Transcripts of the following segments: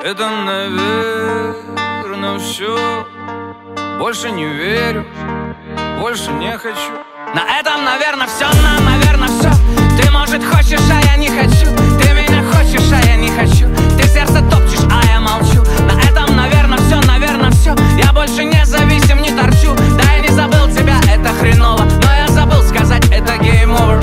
Это, наверное, все. Больше не верю, больше не хочу. На этом, наверное, все, наверное, все. Ты, может, хочешь, а я не хочу. Ты меня хочешь, а я не хочу. Ты сердце топчешь, а я молчу. На этом, наверное, все. Я больше не зависим, не торчу. Да, я не забыл тебя, это хреново. Но я забыл сказать, это game over.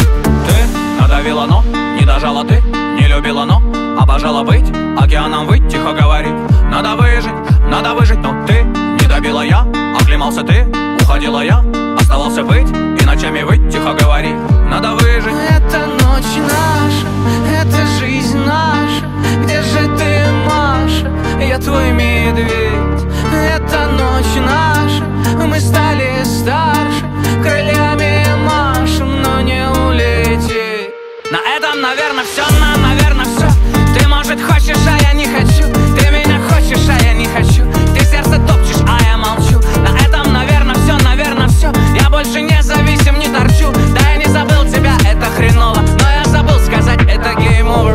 Ты надавила, но не дожала, ты не любила, но обожала быть океаном, выть, тихо говорить. Надо выжить, но ты не добила, я оклемался, ты уходила, я оставался быть и ночами выть, тихо говорить. Надо выжить. Это ночь наша, это жизнь наша. Где же ты, Маша? Я твой медведь. Это ночь наша, мы стали старше. Крыльями машем, но не улететь. На этом, наверное, все, наверное, все. Ты, может, хочешь, а я не хочу. Ты меня хочешь, а я не хочу. Ты сердце топчешь, а я молчу. На этом, наверное, все. Я больше не зависим, не торчу. Да, я не забыл тебя, это хреново. Но я забыл сказать, это game over.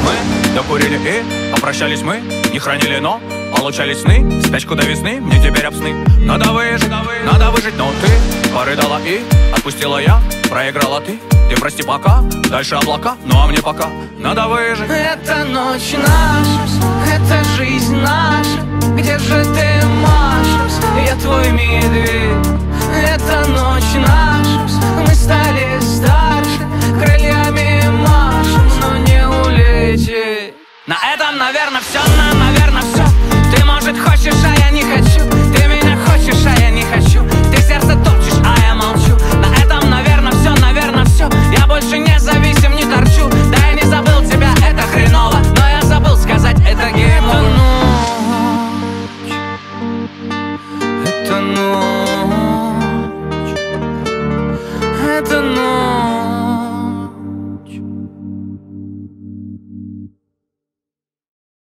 Мы докурили и попрощались мы. Не хранили, но получались сны. Спячку до весны, мне теперь об сны. Надо выжить, но ты порыдала и отпустила я. Проиграла ты, ты прости пока. Дальше облака, ну а мне пока надо выжить. Это ночь наша, это жизнь наша. Где же ты, Маша? Я твой медведь. Это ночь наша, мы стали старше. Крыльями машем, но не улететь. На этом, наверное, все, наверное, все. Ты, может, хочешь, а я не хочу. Ты меня хочешь, а я не хочу. Ты сердце топчешь, а я молчу. На этом, наверное, все. Я больше не зависим, не торчу. Да, я не забыл тебя, это хреново. Но я забыл сказать, это game over. Это ночь. Это ночь.